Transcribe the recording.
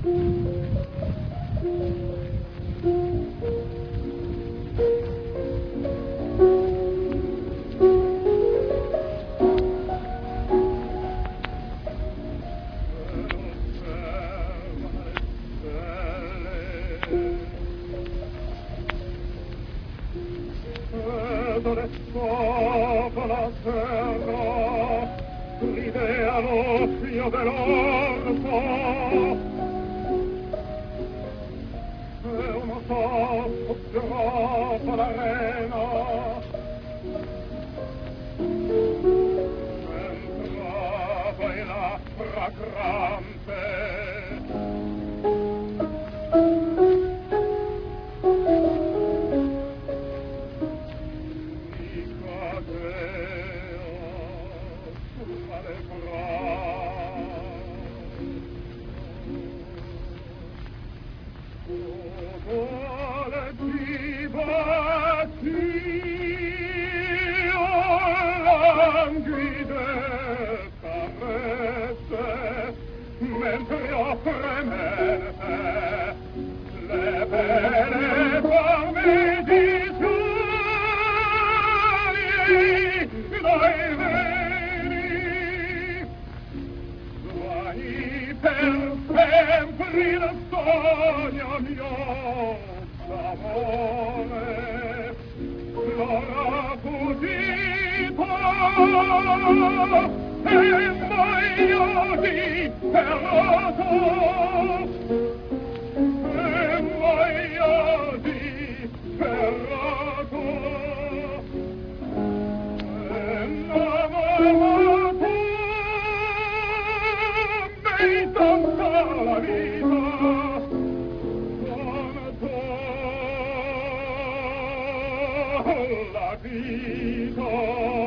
Sopra la terra l'idea l'offio dell'orto e uno soffio per l'arena entrava in la fragrante mentre io premette le belle forme di suoi dai veri suoi per sempre il sogno mio d'amore l'ora fuggito e muoio di perdono e muoio di perdono e innamorato mi tocca la vita con te la vita